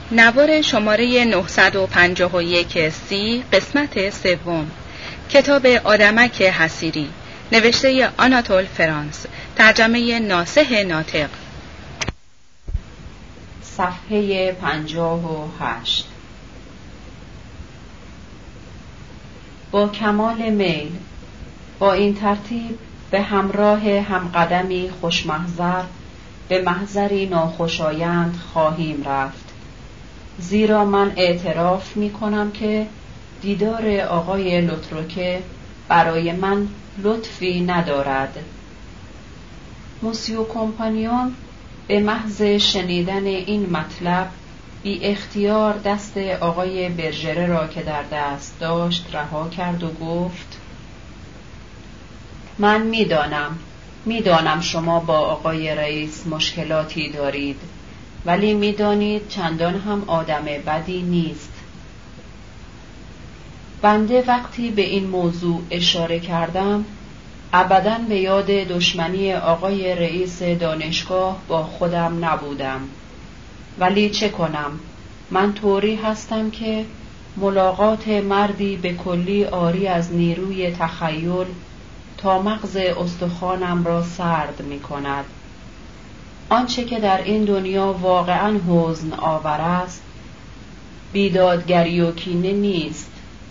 نوار شماره 951 سی قسمت سوم، کتاب آدمک حصیری، نوشته آناتول فرانس، ترجمه ناصح ناطق. صفحه 58. با کمال میل، با این ترتیب به همراه همقدمی خوشمحضر به محضری ناخوشایند خواهیم رفت، زیرا من اعتراف می کنم که دیدار آقای لوتروکه برای من لطفی ندارد. موسیو کمپانیون به محض شنیدن این مطلب بی اختیار دست آقای برژره را که در دست داشت رها کرد و گفت: من میدانم شما با آقای رئیس مشکلاتی دارید، ولی میدانید چندان هم آدم بدی نیست. بنده وقتی به این موضوع اشاره کردم ابداً به یاد دشمنی آقای رئیس دانشگاه با خودم نبودم، ولی چه کنم، من طوری هستم که ملاقات مردی به کلی عاری از نیروی تخیل تا مغز استخوانم را سرد می کند. آنچه که در این دنیا واقعاً حزن آور است بیدادگری و کینه نیست،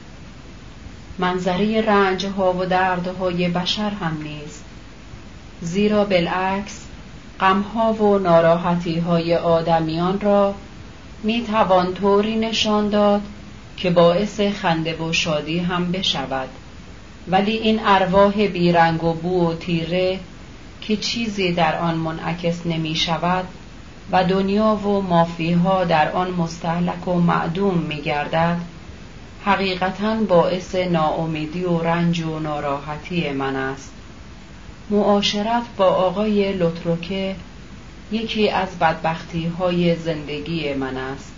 منظری رنجها و دردهای بشر هم نیست، زیرا بالعکس غمها و ناراحتیهای آدمیان را می توان طوری نشان داد که باعث خنده و شادی هم بشود، ولی این ارواح بیرنگ و بو و تیره که چیزی در آن منعکس نمی شود و دنیا و مافیها در آن مستهلک و معدوم می گردد، حقیقتاً باعث ناامیدی و رنج و ناراحتی من است. معاشرت با آقای لوتروکه یکی از بدبختی‌های زندگی من است.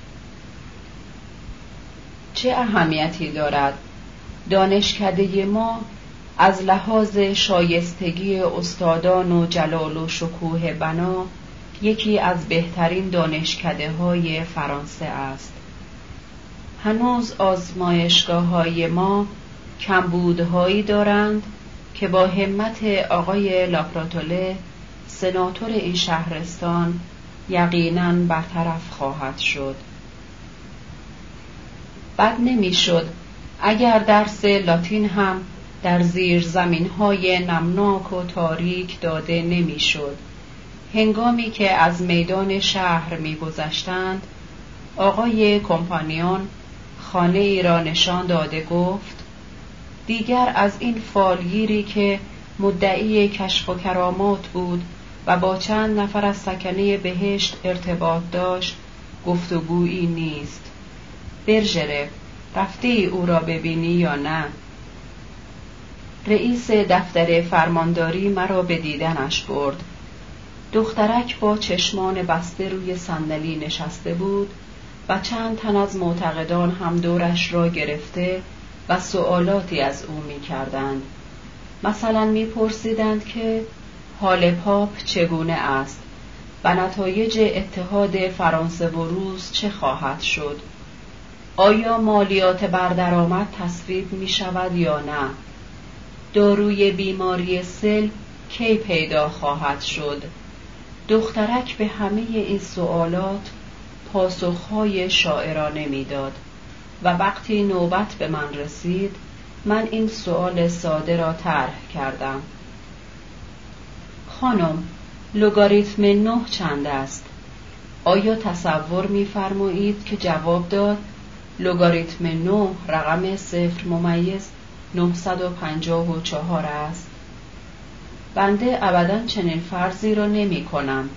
چه اهمیتی دارد؟ دانشکده ما از لحاظ شایستگی استادان و جلال و شکوه بنا یکی از بهترین دانشکده‌های فرانسه است. هنوز آزمایشگاه‌های ما کمبودهایی دارند که با همت آقای لاپراتوله سناتور این شهرستان یقیناً برطرف خواهد شد. بد نمی‌شد اگر درس لاتین هم در زیر زمین‌های نمناک و تاریک داده نمی‌شد. هنگامی که از میدان شهر می‌گذشتند، آقای کمپانیون خانه ای را نشان داده گفت: دیگر از این فالگیری که مدعی کشف و کرامات بود و با چند نفر از سکنه بهشت ارتباط داشت گفتگویی نیست. برژره، رفتی او را ببینی یا نه؟ رئیس دفتر فرمانداری مرا به دیدنش برد. دخترک با چشمان بسته روی صندلی نشسته بود و چند تن از معتقدان هم دورش را گرفته و سؤالاتی از او می کردند. مثلا می پرسیدند که حال پاپ چگونه است و نتایج اتحاد فرانسه و روس چه خواهد شد؟ آیا مالیات بر درآمد تصویب می شود یا نه؟ داروی بیماری سل کی پیدا خواهد شد؟ دخترک به همه این سؤالات پاسخهای شاعرانه میداد و وقتی نوبت به من رسید من این سؤال ساده را طرح کردم: خانم، لگاریتم 9 چند است؟ آیا تصور می‌فرمایید که جواب داد لگاریتم 9 رقم 0.954 است؟ بنده ابداً چنین فرضی را نمی کنم.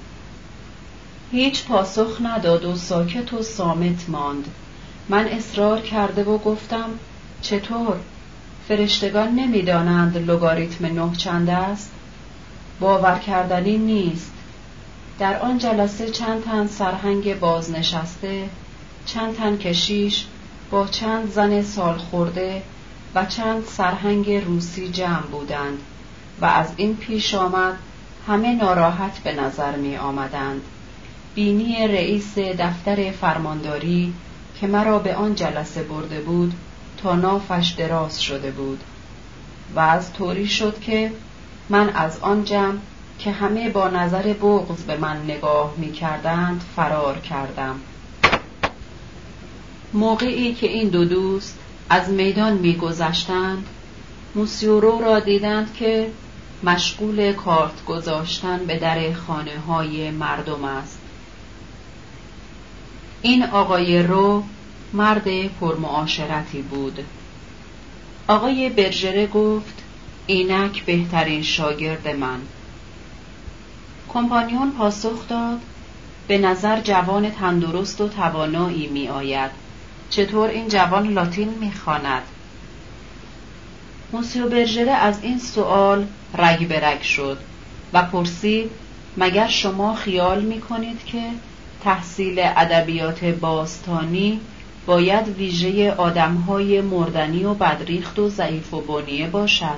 هیچ پاسخ نداد و ساکت و صامت ماند. من اصرار کرده و گفتم: چطور؟ فرشتگان نمی دانند لگاریتم 9 چند است؟ باور کردنی نیست. در آن جلسه چند تن سرهنگ بازنشسته، چند تن کشیش با چند زن سال خورده و چند سرهنگ روسی جمع بودند و از این پیش آمد همه ناراحت به نظر می آمدند. بینی رئیس دفتر فرمانداری که مرا به آن جلسه برده بود تا نافش دراز شده بود و از طوری شد که من از آن جمع که همه با نظر بغض به من نگاه می کردند فرار کردم. موقعی که این دو دوست از میدان می گذشتند، موسیورو را دیدند که مشغول کارت گذاشتن به در خانه های مردم است. این آقای رو مرد پرمعاشرتی بود. آقای برژره گفت اینک بهترین شاگرد من. کمپانیون پاسخ داد به نظر جوان تندرست و توانایی می آید. چطور این جوان لاتین می خواند؟ موسیو برژره از این سوال رگ به رگ شد و پرسید مگر شما خیال می کنید که تحصیل ادبیات باستانی باید ویژه آدم‌های مردنی و بدریخت و ضعیف و بنیه باشد؟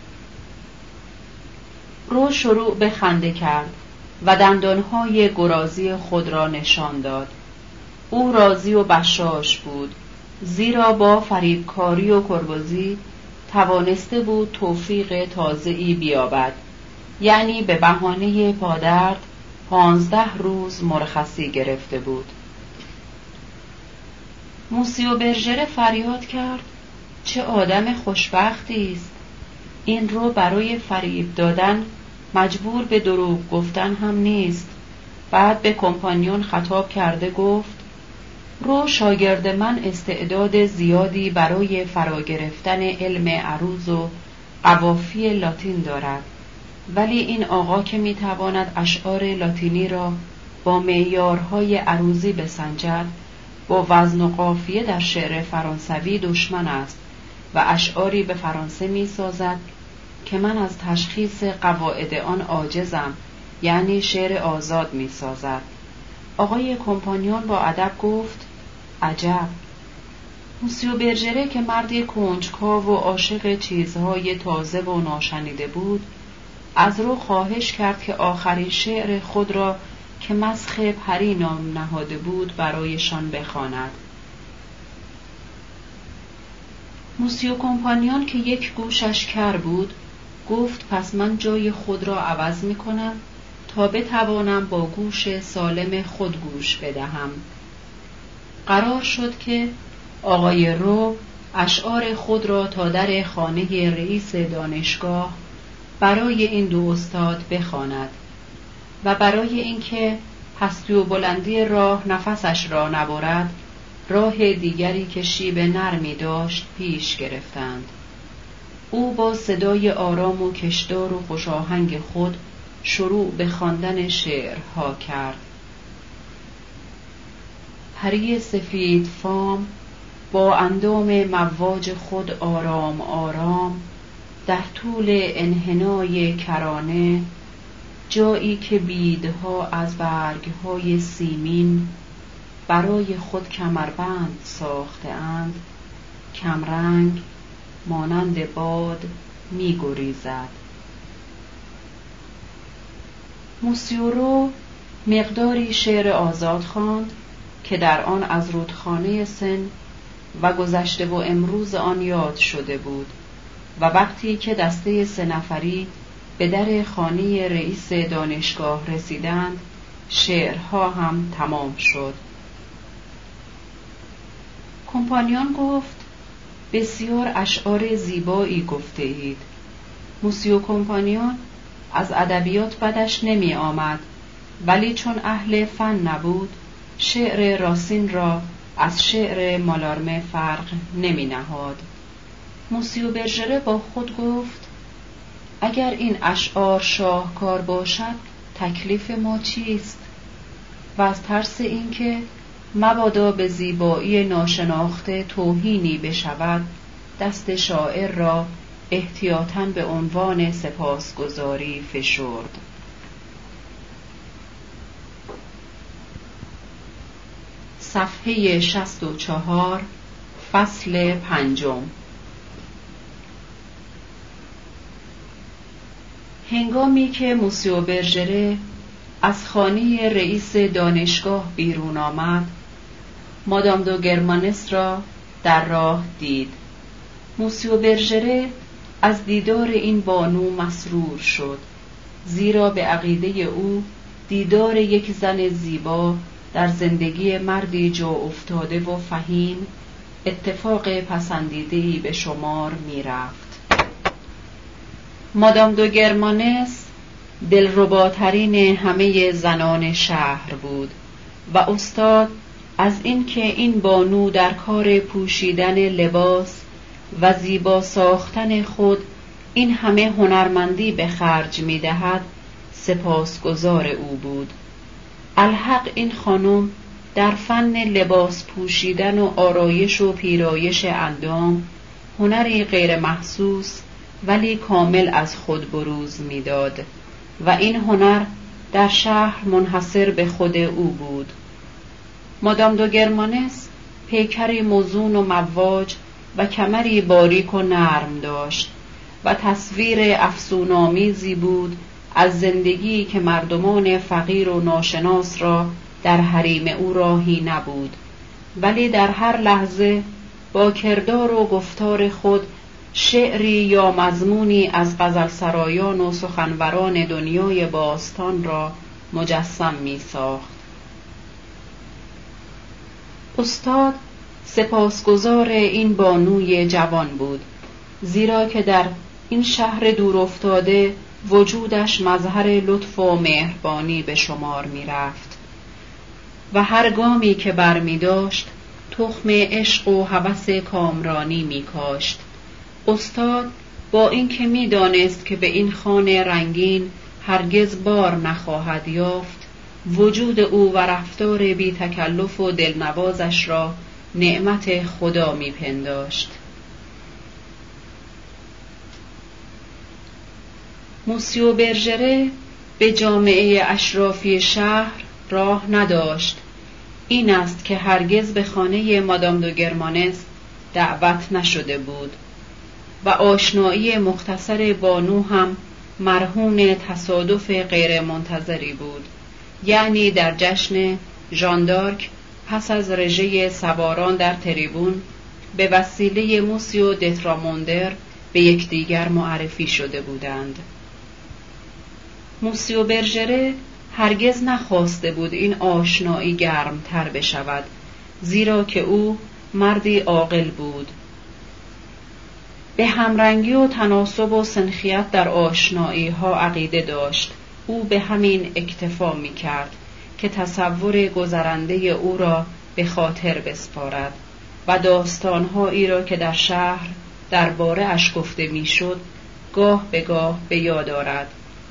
رو شروع به خنده کرد و دندانهای گرازی خود را نشان داد. او راضی و بشاش بود، زیرا با فریبکاری و کربازی توانسته بود توفیق تازه‌ای بیابد، یعنی به بهانه پادرد 15 روز مرخصی گرفته بود. موسیو برژره فریاد کرد چه آدم خوشبختی است! این رو برای فریب دادن مجبور به دروغ گفتن هم نیست. بعد به کمپانیون خطاب کرده گفت رو شاگرد من استعداد زیادی برای فرا گرفتن علم عروض و قوافی لاتین دارد، ولی این آقا که میتواند اشعار لاتینی را با معیارهای عروضی بسنجد، با وزن و قافیه در شعر فرانسوی دشمن است و اشعاری به فرانسه میسازد که من از تشخیص قواعد آن عاجزم، یعنی شعر آزاد میسازد. آقای کمپانیون با ادب گفت عجب. موسیو برژره که مردی کنجکاو و عاشق چیزهای تازه و ناشنیده بود، از رو خواهش کرد که آخرین شعر خود را که مسخ پری نام نهاده بود برایشان بخواند. موسیو کمپانیون که یک گوشش کر بود گفت پس من جای خود را عوض می کنم تا بتوانم با گوش سالم خود گوش بدهم. قرار شد که آقای رو اشعار خود را تا در خانه رئیس دانشگاه برای این دو استاد بخواند و برای اینکه پستی و بلندی راه نفسش را نبرد، راه دیگری که شیب نرمی داشت پیش گرفتند. او با صدای آرام و کشدار و خوشاهنگ خود شروع به خواندن شعرها کرد. پری سفید فام با اندام مواج خود آرام آرام در طول انحنای کرانه، جایی که بیدها از برگهای سیمین برای خود کمربند ساخته اند، کمرنگ مانند باد می گریزد. موسیو مقداری شعر آزاد خواند که در آن از رودخانه سن و گذشته و امروز آن یاد شده بود و وقتی که دسته 3 نفری به در خانه رئیس دانشگاه رسیدند، شعرها هم تمام شد. کمپانیون گفت بسیار اشعار زیبایی گفته اید. موسیو کمپانیون از ادبیات بدش نمی آمد، ولی چون اهل فن نبود، شعر راسین را از شعر مالارمه فرق نمی نهاد. موسیو برژره با خود گفت اگر این اشعار شاهکار باشد تکلیف ما چیست؟ و از ترس اینکه مبادا به زیبایی ناشناخته توهینی بشود، دست شاعر را احتیاطاً به عنوان سپاسگزاری فشرد. صفحه 64 فصل 5. هنگامی که موسیو برژره از خانه رئیس دانشگاه بیرون آمد، مادام دو گرمانس را در راه دید. موسیو برژره از دیدار این بانو مسرور شد، زیرا به عقیده او دیدار یک زن زیبا در زندگی مردی جا افتاده و فهیم اتفاق پسندیده‌ای به شمار می رفت. مادام دو گرمانس دلرباترین همه زنان شهر بود و استاد از اینکه این بانو در کار پوشیدن لباس و زیبا ساختن خود این همه هنرمندی به خرج می دهد سپاسگزار او بود. الحق این خانم در فن لباس پوشیدن و آرایش و پیرایش اندام هنری غیر محسوس ولی کامل از خود بروز می‌داد و این هنر در شهر منحصر به خود او بود. مادام دو گرمانس پیکری موزون و مواج و کمری باریک و نرم داشت و تصویر افسونه‌آمیزی بود از زندگی که مردمان فقیر و ناشناس را در حریم او راهی نبود، ولی در هر لحظه با کردار و گفتار خود شعری یا مضمونی از غزلسرایان و سخنوران دنیای باستان را مجسم می ساخت. استاد سپاسگزار این بانوی جوان بود، زیرا که در این شهر دور افتاده وجودش مظهر لطف و مهربانی به شمار می رفت و هر گامی که بر می داشت تخم عشق و هوس کامرانی می کاشت. استاد با اینکه می دانست که به این خانه رنگین هرگز بار نخواهد یافت، وجود او و رفتار بی تکلف و دلنوازش را نعمت خدا می پنداشت. موسیو برژره به جامعه اشرافی شهر راه نداشت. این است که هرگز به خانه مادام دو گرمانس دعوت نشده بود و آشنایی مختصر بانو هم مرهون تصادف غیر منتظری بود، یعنی در جشن ژان دارک پس از رژه سواران در تریبون به وسیله موسیو دتراموندر به یکدیگر معرفی شده بودند. موسیو برژره هرگز نخواسته بود این آشنایی گرمتر بشود، زیرا که او مردی عاقل بود. به همرنگی و تناسب و سنخیت در آشنایی ها عقیده داشت. او به همین اکتفا می کرد که تصور گذرنده او را به خاطر بسپارد و داستانهایی را که در شهر درباره اش گفته می شد گاه به گاه به یاد آورد.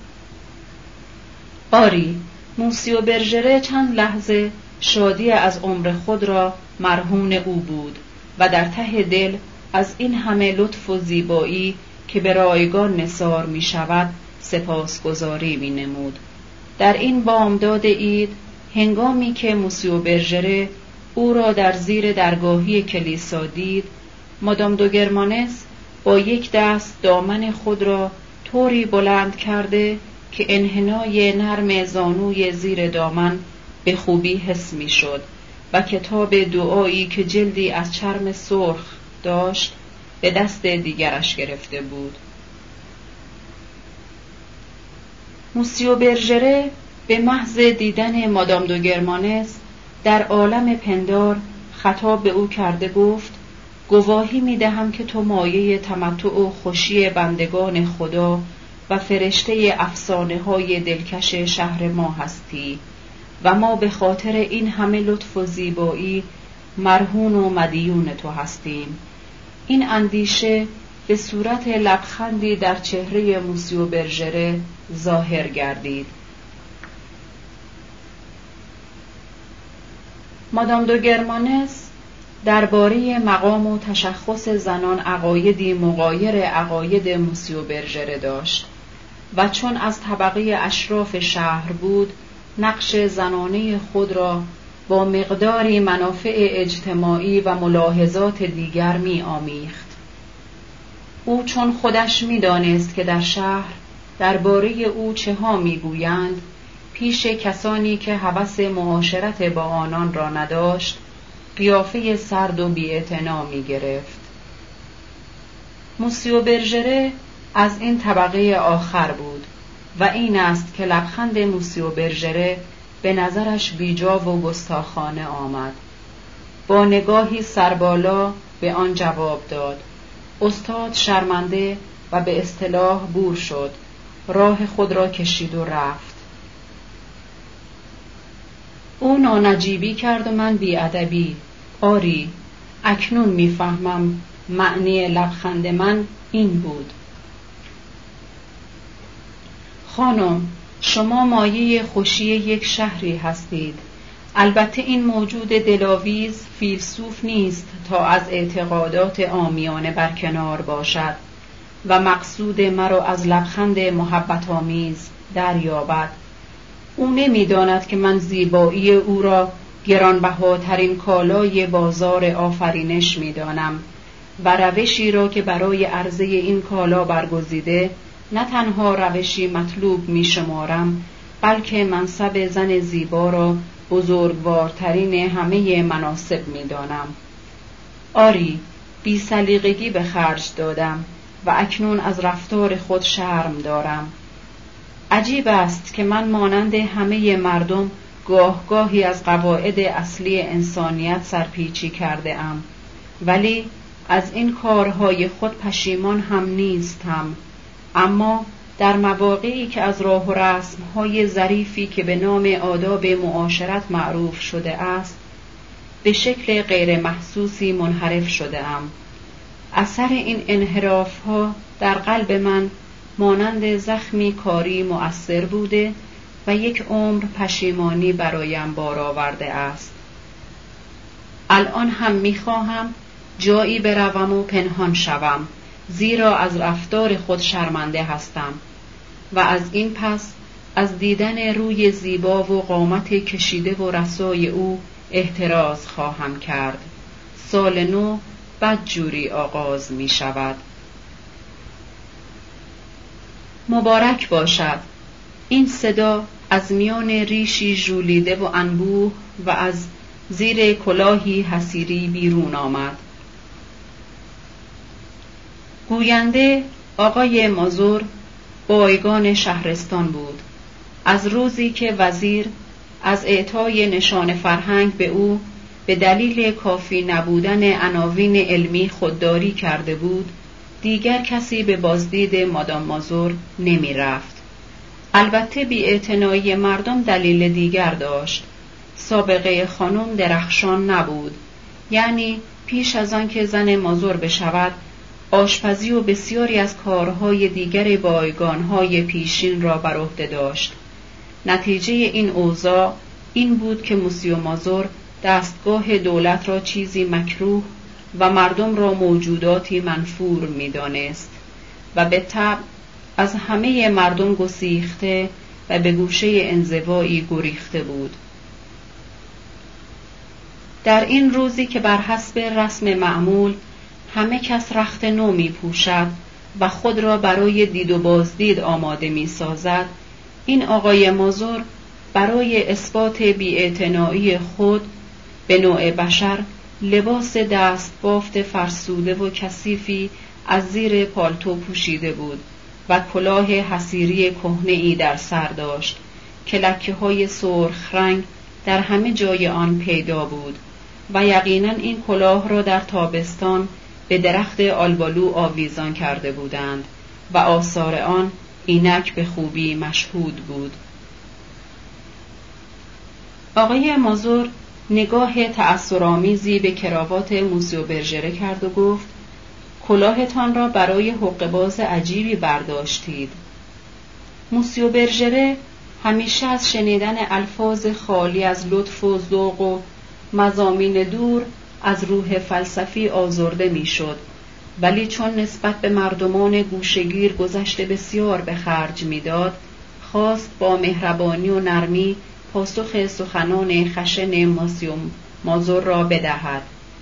آری، موسیو برژره چند لحظه شادی از عمر خود را مرهون او بود و در ته دل از این همه لطف و زیبایی که به رایگان نثار می شود سپاسگزاری می نمود. در این بامداد عید، هنگامی که موسیو برژره او را در زیر درگاهی کلیسا دید، مادام دو گرمانس با یک دست دامن خود را طوری بلند کرده که انحنای نرم زانوی زیر دامن به خوبی حس می شد و کتاب دعایی که جلدی از چرم سرخ داشت به دست دیگرش گرفته بود. موسیو برژره به محض دیدن مادام دو گرمانس در عالم پندار خطاب به او کرده گفت: گواهی می دهم که تو مایه تمتع و خوشی بندگان خدا و فرشته افسانه های دلکش شهر ما هستی و ما به خاطر این همه لطف و زیبایی مرهون و مدیون تو هستیم. این اندیشه به صورت لبخندی در چهره موسیو برژره ظاهر گردید. مادام دو گرمانس درباره مقام و تشخص زنان عقایدی مغایر عقاید موسیو برژره داشت و چون از طبقه اشراف شهر بود، نقش زنانه خود را با مقداری منافع اجتماعی و ملاحظات دیگر می آمیخت. او چون خودش می دانست که در شهر درباره او چه ها می گویند، پیش کسانی که هوس معاشرت با آنان را نداشت قیافه سرد و بی‌اعتنا می‌گرفت. موسیو برژره از این طبقه آخر بود و این است که لبخند موسیو برژره به نظرش بیجا و گستاخانه آمد. با نگاهی سربالا به آن جواب داد. استاد شرمنده و به اصطلاح بور شد، راه خود را کشید و رفت. او نانجیبی کرد و من بی‌ادبی. آری، اکنون میفهمم معنی لبخند من این بود. خانم، شما مایه خوشی یک شهری هستید. البته این موجود دلاویز فیلسوف نیست تا از اعتقادات عامیانه برکنار باشد و مقصود مرا از لبخند محبت آمیز دریابد. او نمی‌داند که من زیبایی او را گرانبهاترین کالای بازار آفرینش می‌دانم و روشی را که برای عرضه این کالا برگزیده نه تنها روشی مطلوب می‌شمارم، بلکه منصب زن زیبا را بزرگوارترین همه مناصب می‌دانم. آری، بی سلیقگی به خرج دادم و اکنون از رفتار خود شرم دارم. عجیب است که من مانند همه مردم گاهی از قواعد اصلی انسانیت سرپیچی کرده ام، ولی از این کارهای خود پشیمان هم نیستم. اما در مواقعی که از راه و رسمهای ظریفی که به نام آداب معاشرت معروف شده است به شکل غیر محسوسی منحرف شده ام. اثر این انحرافها در قلب من مانند زخمی کاری مؤثر بوده و یک عمر پشیمانی برایم بار آورده است. الان هم می‌خواهم جایی بروم و پنهان شوم، زیرا از رفتار خود شرمنده هستم و از این پس از دیدن روی زیبا و قامت کشیده و رسای او احتراز خواهم کرد. سال نو بدجوری آغاز می شود. مبارک باشد. این صدا از میان ریشی ژولیده و انبوه و از زیر کلاهی حصیری بیرون آمد. گوینده آقای مازور بایگان شهرستان بود. از روزی که وزیر از اعطای نشان فرهنگ به او به دلیل کافی نبودن عناوین علمی خودداری کرده بود، دیگر کسی به بازدید مادام مازور نمی رفت. البته بی‌اعتنایی مردم دلیل دیگر داشت. سابقه خانم درخشان نبود، یعنی پیش از آن که زن مازور بشود آشپزی و بسیاری از کارهای دیگر بایگانهای پیشین را بر عهده داشت. نتیجه این اوضاع این بود که موسیو مازور دستگاه دولت را چیزی مکروه و مردم را موجوداتی منفور می‌دانست و به طبع از همه مردم گسیخته و به گوشه انزوایی گریخته بود. در این روزی که بر حسب رسم معمول همه کس رخت نو می پوشد و خود را برای دید و بازدید آماده می سازد، این آقای مازور برای اثبات بی‌اعتنایی خود به نوع بشر لباس دست بافت فرسوده و کثیفی از زیر پالتو پوشیده بود و کلاه حصیری کهنه‌ای در سر داشت که لکه‌های سرخ رنگ در همه جای آن پیدا بود و یقیناً این کلاه را در تابستان به درخت آلبالو آویزان کرده بودند و آثار آن اینک به خوبی مشهود بود. آقای مازور نگاه تأثرآمیزی به کراوات موسیو برژره کرد و گفت: کلاهتان را برای حقه‌باز عجیبی برداشتید. موسیو برژره همیشه از شنیدن الفاظ خالی از لطف و ذوق و مضامین دور از روح فلسفی آزرده میشد، ولی چون نسبت به مردمان گوشگیر گذشته بسیار به خرج میداد، خواست با مهربانی و نرمی پاسخ سخنان خشن موسیو مازور را بدهد.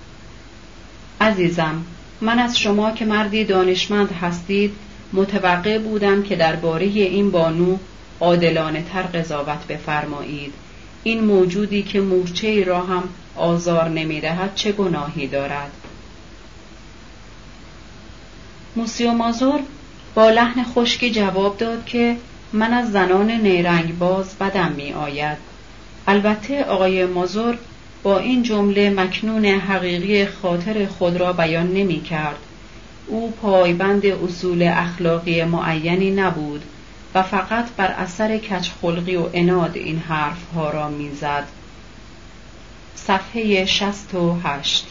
عزیزم، من از شما که مردی دانشمند هستید متوقع بودم که درباره این بانو عادلانه تر قضاوت بفرمایید. این موجودی که مورچه‌ای را هم آزار نمی‌دهد چه گناهی دارد؟ موسیو مازور با لحن خشکی جواب داد که من از زنان نیرنگ باز بدم می آید. البته آقای مازور با این جمله مکنون حقیقی خاطر خود را بیان نمی کرد. او پایبند اصول اخلاقی معینی نبود و فقط بر اثر کجخلقی و عناد این حرفها را می زد. صفحه 68.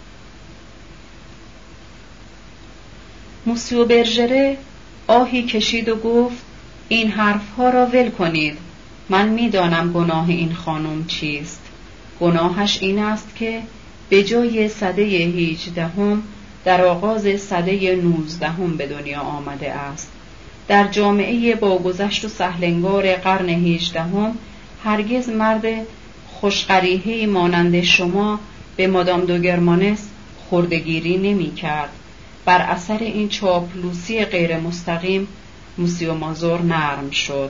موسیو برژره آهی کشید و گفت این حرفها را ول کنید. من میدانم گناه این خانم چیست. گناهش این است که به جای سده 18 در آغاز سده 19 به دنیا آمده است. در جامعه با گذشت و سهلنگار قرن 18 هرگز مرد خوشقریحه‌ای مانند شما به مادام دو گرمانس خردگیری نمی کرد. بر اثر این چاپلوسی غیر مستقیم موسیو مازور نرم شد.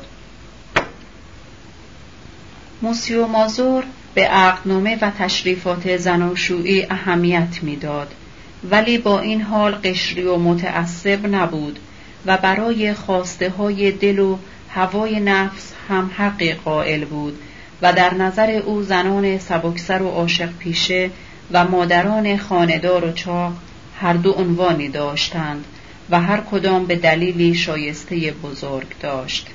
موسیو مازور به عقدنامه و تشریفات زناشویی اهمیت می‌داد، ولی با این حال قشری و متعصب نبود و برای خواسته های دل و هوای نفس هم حقی قائل بود و در نظر او زنان سبکسر و عاشق پیشه و مادران خانه‌دار و چاق هر دو عنوانی داشتند و هر کدام به دلیلی شایسته بزرگ داشت.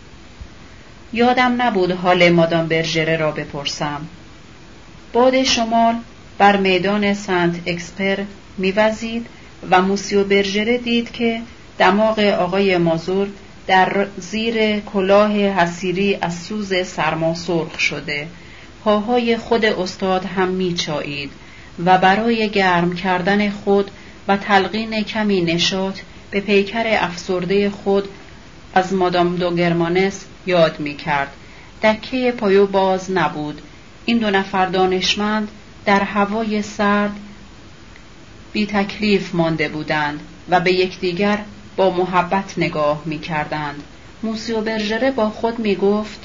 یادم نبود حال مادام برژره را بپرسم. باد شمال بر میدان سنت اکسپر می‌وزید و موسیو برژره دید که دماغ آقای مازور در زیر کلاه حصیری از سوز سرما سرخ شده. پاهای خود استاد هم می‌چایید و برای گرم کردن خود و تلقین کمی نشاط به پیکر افسرده خود از مادام دو گرمانس یاد می‌کرد. دکه پایو باز نبود. این دو نفر دانشمند در هوای سرد بی تکلیف مانده بودند و به یکدیگر با محبت نگاه می‌کردند. موسیو برژره با خود می‌گفت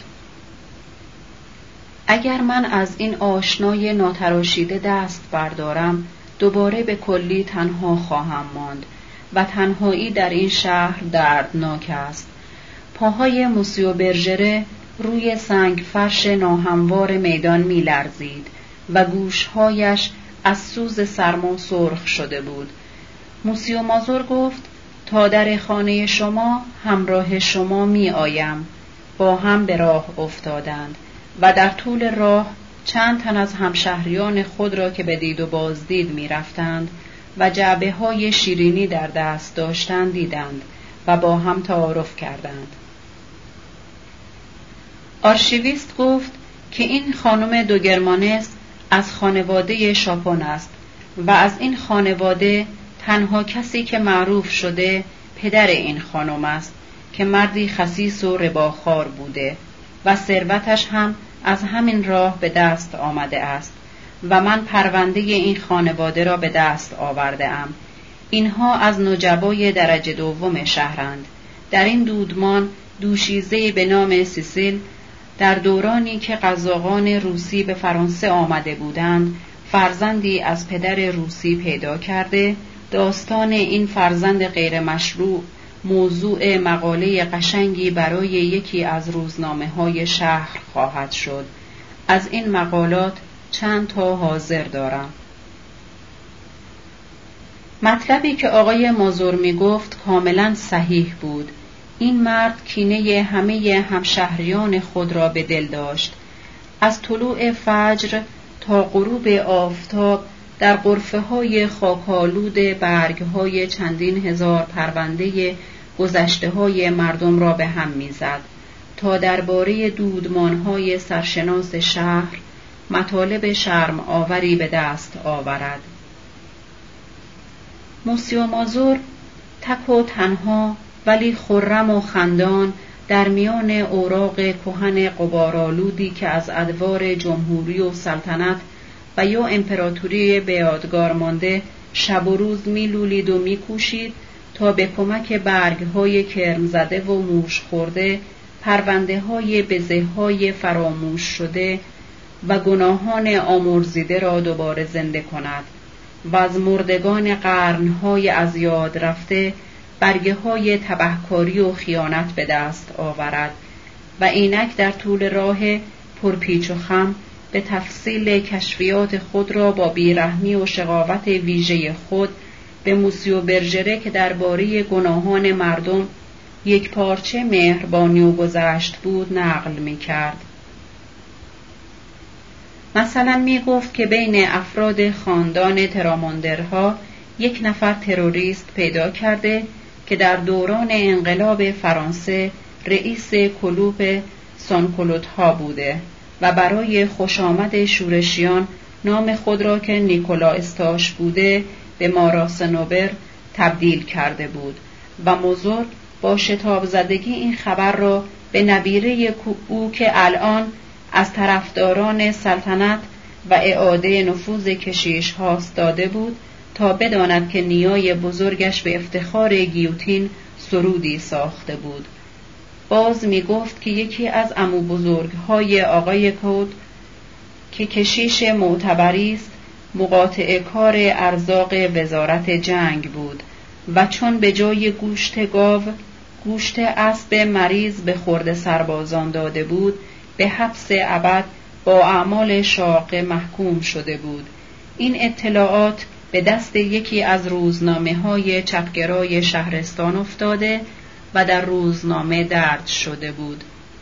اگر من از این آشنای ناتراشیده دست بردارم دوباره به کلی تنها خواهم ماند و تنهایی در این شهر دردناک است. پاهای موسیو برژره روی سنگ فرش ناهموار میدان می لرزید و گوشهایش از سوز سرما سرخ شده بود. موسیو مازور گفت تا در خانه شما همراه شما می آیم. با هم به راه افتادند و در طول راه چند تن از همشهریان خود را که به دید و بازدید می رفتند و جعبه های شیرینی در دست داشتند دیدند و با هم تعارف کردند. آرشیویست گفت که این خانم دو گرمانس از خانواده شاپون است و از این خانواده تنها کسی که معروف شده پدر این خانم است که مردی خسیس و رباخوار بوده و ثروتش هم از همین راه به دست آمده است و من پرونده این خانواده را به دست آورده ام. اینها از نجبای درجه دوم شهرند. در این دودمان دوشیزه‌ای به نام سیسیل در دورانی که قزاقان روسی به فرانسه آمده بودند فرزندی از پدر روسی پیدا کرده. داستان این فرزند غیر مشروع موضوع مقاله قشنگی برای یکی از روزنامه‌های شهر خواهد شد. از این مقالات چند تا حاضر دارم. مطلبی که آقای مازور می گفت کاملا صحیح بود. این مرد کینه همه همشهریان خود را به دل داشت. از طلوع فجر تا غروب آفتاب در غرفه های خاکالود برگ های چندین هزار پرونده گذشته های مردم را به هم میزد تا درباره دودمان های سرشناس شهر مطالب شرم آوری به دست آورد. موسیو مازور تک و تنها ولی خرم و خندان در میان اوراق کهن غبارآلودی که از ادوار جمهوری و سلطنت و یا امپراتوری به یادگار مانده شب و روز میلولید و میکوشید تا به کمک برگ‌های کرم زده و موش خورده پرونده های بزه های فراموش شده و گناهان آمرزیده را دوباره زنده کند و از مردگان قرنهای از یاد رفته برگه های تبهکاری و خیانت به دست آورد و اینک در طول راه پرپیچ و خم به تفصیل کشفیات خود را با بیرحمی و شقاوت ویژه خود به موسیو برژره که درباره گناهان مردم یک پارچه مهربانی و گذشت بود نقل می کرد. مثلا می گفت که بین افراد خاندان تراماندرها یک نفر تروریست پیدا کرده که در دوران انقلاب فرانسه رئیس کلوپ سانکلوتها بوده و برای خوشامد شورشیان نام خود را که نیکولا استاش بوده به مارا سنوبر تبدیل کرده بود و موزور با شتاب زدگی این خبر را به نبیره او که الان از طرفداران سلطنت و اعاده نفوذ کشیش هاست داده بود تا بداند که نیای بزرگش به افتخار گیوتین سرودی ساخته بود. باز می گفت که یکی از عمو بزرگهای آقای کود که کشیش معتبری است مقاطع کار ارزاق وزارت جنگ بود و چون به جای گوشت گاو گوشت اسب مریض به خورد سربازان داده بود به حبس ابد با اعمال شاقه محکوم شده بود. این اطلاعات به دست یکی از روزنامه‌های چپگرای شهرستان افتاده و در روزنامه درج شده بود.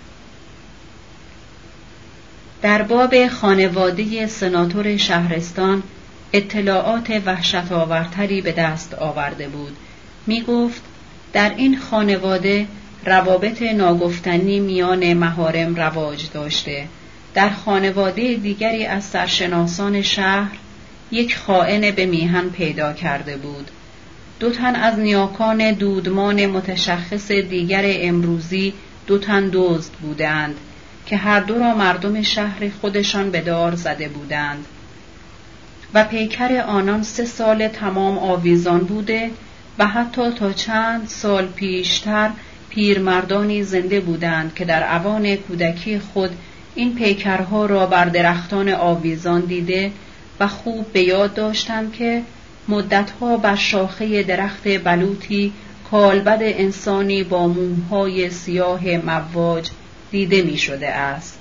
در باب خانواده سناتور شهرستان اطلاعات وحشت‌آورتری به دست آورده بود. می گفت در این خانواده روابط ناگفتنی میان محارم رواج داشته. در خانواده دیگری از سرشناسان شهر یک خائن به میهن پیدا کرده بود. 2 تن از نیاکان دودمان متشخص دیگر امروزی 2 تن دزد بودند که هر دو را مردم شهر خودشان به دار زده بودند و پیکر آنان 3 سال تمام آویزان بوده و حتی تا چند سال پیشتر پیرمردانی زنده بودند که در اوان کودکی خود این پیکرها را بر درختان آویزان دیده و خوب به یاد داشتند که مدتها بر شاخه درخت بلوطی کالبد انسانی با موهای سیاه مواج دیده می شده است.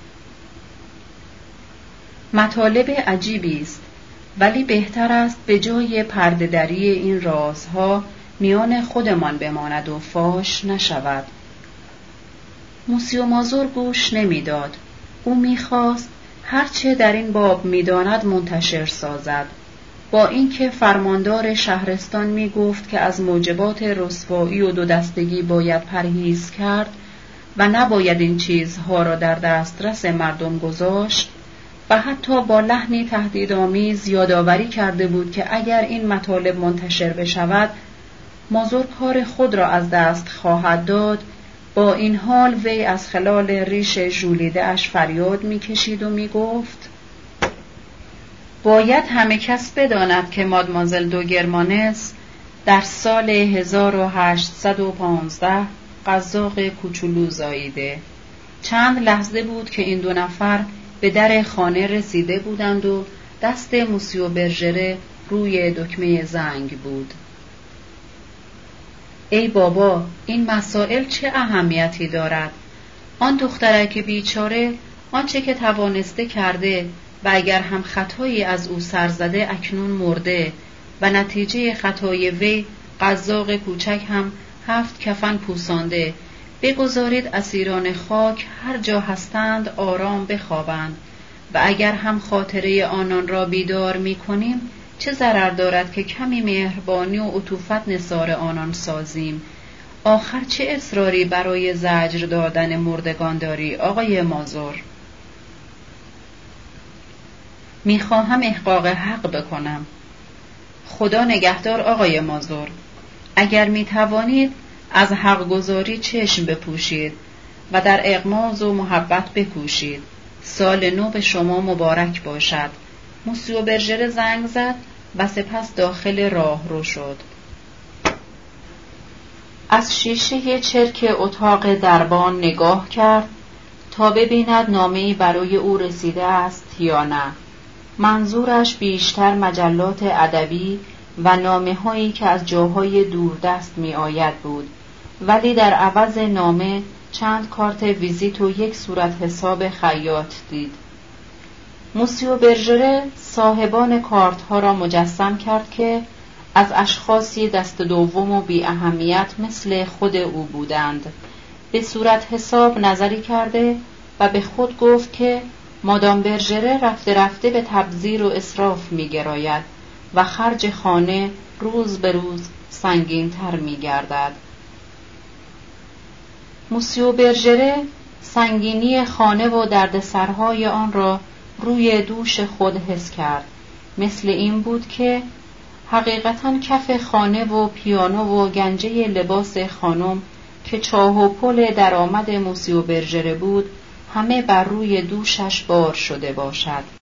مطالب عجیبی است، ولی بهتر است به جای پرده‌دری این رازها میان خودمان بماند و فاش نشود. موسیو مازور گوش نمیداد. او می‌خواست هرچه در این باب می‌داند منتشر سازد. با اینکه فرماندار شهرستان می‌گفت که از موجبات رسوایی و 2 دستگی باید پرهیز کرد و نباید این چیزها را در دسترس مردم گذاشت و حتی با لحنی تهدیدآمیز یادآوری کرده بود که اگر این مطالب منتشر بشود مازور کار خود را از دست خواهد داد. با این حال وی از خلال ریش ژولیده اش فریاد می‌کشید و می‌گفت باید همه کس بداند که مادمازل دوگرمانس در سال 1815 قزاق کوچولو زاییده. چند لحظه بود که این 2 نفر به در خانه رسیده بودند و دست موسیو برژره روی دکمه زنگ بود. ای بابا، این مسائل چه اهمیتی دارد؟ آن دخترک بیچاره آنچه که توانسته کرده و اگر هم خطایی از او سر زده اکنون مرده و نتیجه خطای وی قزاق کوچک هم 7 کفن پوسانده. بگذارید اسیران خاک هر جا هستند آرام بخوابند و اگر هم خاطره آنان را بیدار می کنیم چه ضرر دارد که کمی مهربانی و عطوفت نثار آنان سازیم؟ آخر چه اصراری برای زجر دادن مردگان داری آقای مازور؟ میخواهم احقاق حق بکنم. خدا نگهدار آقای مازور. اگر میتوانید از حق گزاری چشم بپوشید و در اغماض و محبت بکوشید. سال نو به شما مبارک باشد. موسیو برژره زنگ زد و سپس داخل راه رو شد. از شیشه چرک اتاق دربان نگاه کرد تا ببیند نامه‌ای برای او رسیده است یا نه. منظورش بیشتر مجلات ادبی و نامه‌هایی که از جاهای دوردست می آید بود، ولی در عوض نامه چند کارت ویزیت و یک صورت حساب خیاط دید. موسیو برژره صاحبان کارت ها را مجسم کرد که از اشخاصی دست دوم و بی اهمیت مثل خود او بودند. به صورت حساب نظری کرده و به خود گفت که مادام برژره رفته رفته به تبذیر و اسراف می گراید و خرج خانه روز به روز سنگین تر می گردد. موسیو برژره سنگینی خانه و دردسرهای آن را روی دوش خود حس کرد. مثل این بود که حقیقتاً کف خانه و پیانو و گنجه لباس خانم که چاه و پل درآمد موسیو برژره بود همه بر روی دوشش بار شده باشد.